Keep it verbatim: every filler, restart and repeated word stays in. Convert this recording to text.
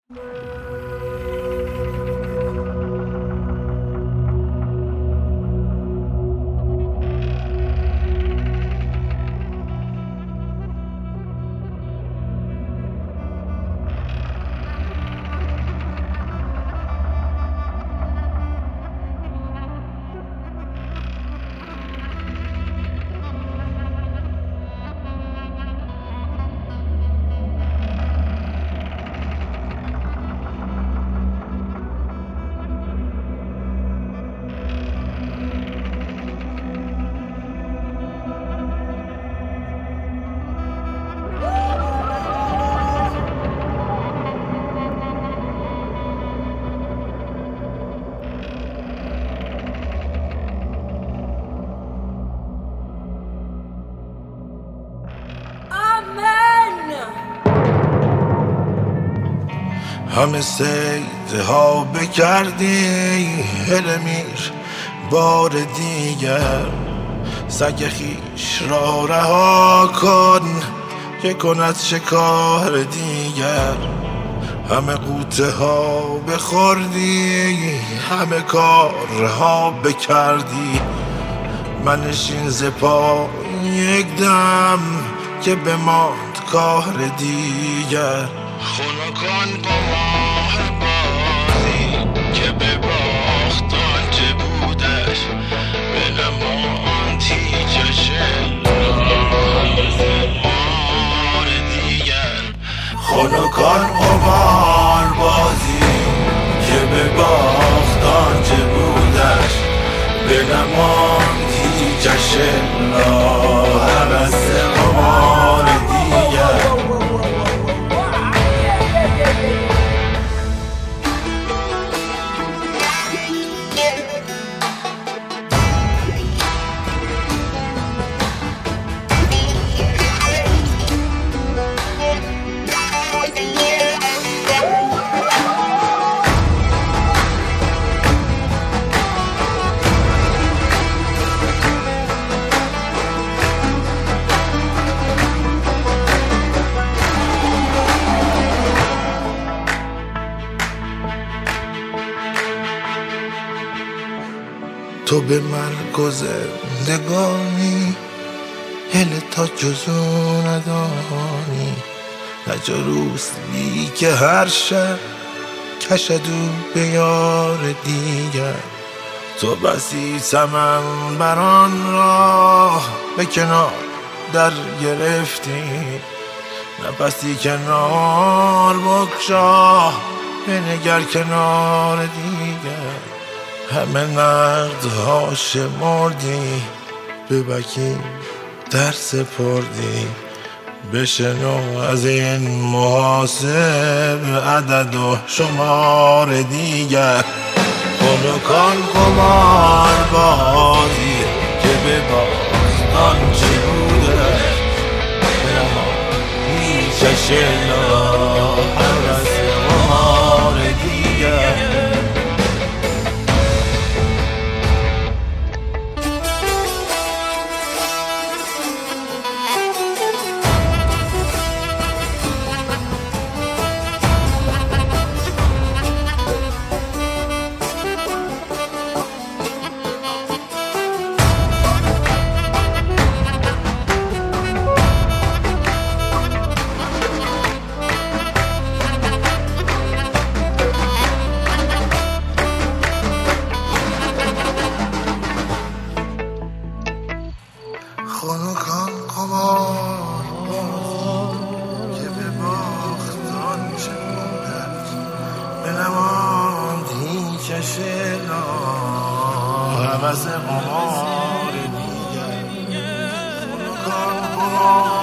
همه سیده ها بکردی هله میر بار دیگر، سگ خیش را رها کن که کند شکار دیگر. همه قوطه ها بخوردی همه کارها بکردی، منشین ز پا یک دم که بماند کار دیگر. خنکان قمار بازی که به باخت آنچه بودش، به نماند هیچش مار دیگر. خنکان قمار بازی که به باخت آنچه بودش، به نماند هیچش هوس قمار دیگر. تو به مرگ و زندگانی هله تا جزو ندانی، نجا روسلی که هر شب کشدو به یار دیگر. تو بسی چمن بران راه به کنار در گرفتی، نفسی کنار بگشا بنگر کنار دیگر. همه نقدها شمردی به وکیل در سپردی، بشنو از این محاسب عدد و شمار دیگر. خنکان قمار بازی که به باخت آنچه بوده، اما هیچش الا هوس قمار دیگر. خنکان قمار که به باخت آنچه بودش، به نماند هیچش الا هوس قمار دیگر. خنکان قمار